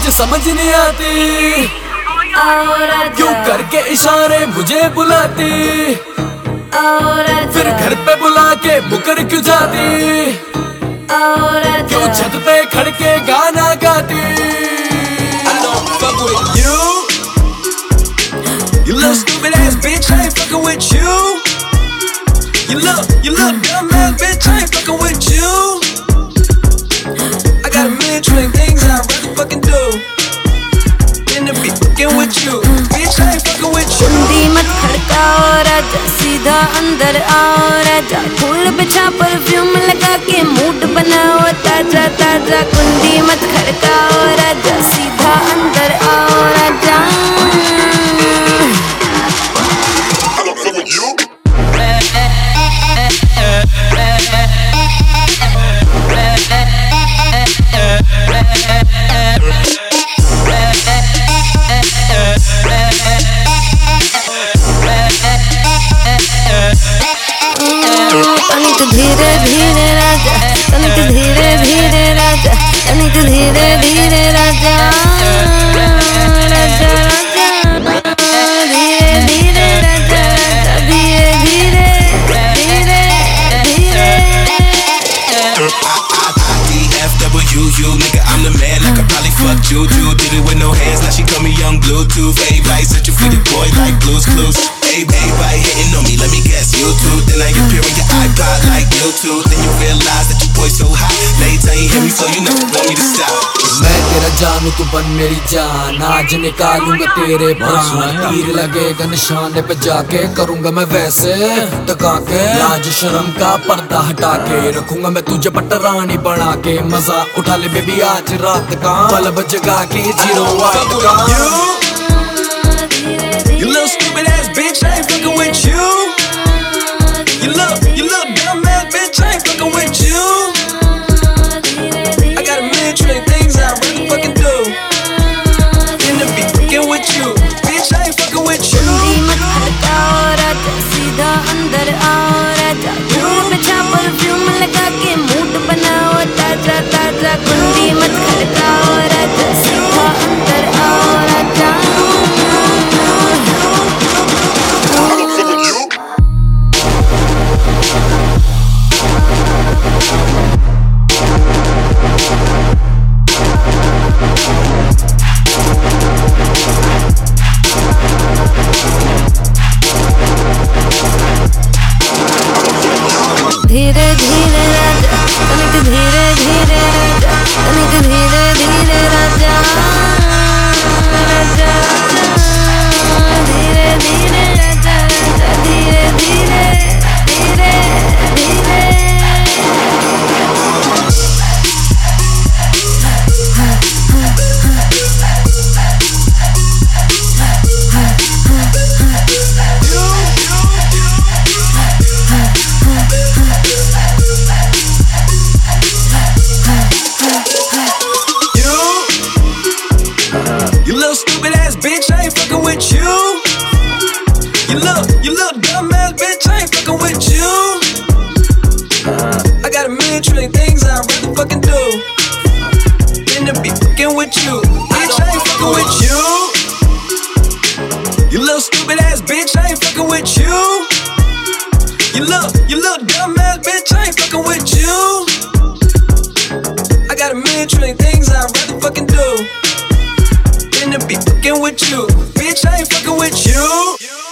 मुझे समझ नहीं आती, क्यों करके इशारे मुझे बुलाती, फिर घर पे बुला के मुकर क्यों जाती, क्यों छत पे खड़ के गाना गाती। I don't fuck with you, you little stupid ass bitch, I ain't fucking with you. You little dumb ass bitch, I ain't fucking with you. I got a million trillion things I'd rather fucking do than to be fucking with you, bitch, I ain't fucking with you. कुंडी मत खड़काओ राजा, सीधा अंदर आओ राजा, फूल बिछा perfume लगा के mood बनाओ ताजा ताजा। कुंडी मत खड़काओ राजा, सीधा अंदर आओ राजा। तनिक धीरे धीरे राजा, तनिक धीरे धीरे राजा, तनिक धीरे धीरे राजा, राजा राजा, धीरे धीरे राजा, धीरे धीरे धीरे धीरे। IDFWU, nigga, I'm the man. I could probably fuck Juju. Did it with no hands, now she call me young Bluetooth. Everybody searching for the boy like Blue's Clues. Everybody hitting on me, let me guess, YouTube. Then I appear on your iPod like YouTube. Then you realize that your boy's so hot. Later you hear me flow, you never want me to stop. मैं तेरा जानू तू बन मेरी जान, आज निकालूंगा तेरे प्राण। तीर लगेगा निशाने पे जाके, करूंगा मैं वैसे टका के। लाज शर्म का पर्दा हटा के, रखूंगा मैं तुझे पटरानी बना के। मजा उठा ले बेबी आज रात का, बल्ब जगा के 0 का। You little stupid ass bitch, I ain't fucking with you. You little dumb ass bitch, I ain't fucking with you. I got a million trillion things I'd rather fucking do than to be fucking with you, bitch, I ain't fucking with you. कुंडी मत खड़काओ राजा, सीधा अंदर आओ राजा, फूल बिछा perfume लगा के mood बनाओ ताजा ताजा। कुंडी मत खड़काओ राजा, सीधा अंदर आओ राजा। धीरे धीरे राजा, तनिक धीरे धीरे राजा, तनिक धीरे धीरे राजा, राजा राजा, धीरे धीरे राजा, राजा धीरे धीरे धीरे धीरे। You little stupid ass bitch, I ain't fucking with you. You little dumb ass bitch, I ain't fucking with you. I got a million trillion things I'd rather fucking do than to be fucking with you, bitch, I ain't fucking with you. You little stupid ass bitch, I ain't fucking with you. You little dumb ass bitch, I ain't fucking with you. I got a million trillion things I'd rather fucking do than to be fucking with you, bitch, I ain't fucking with you.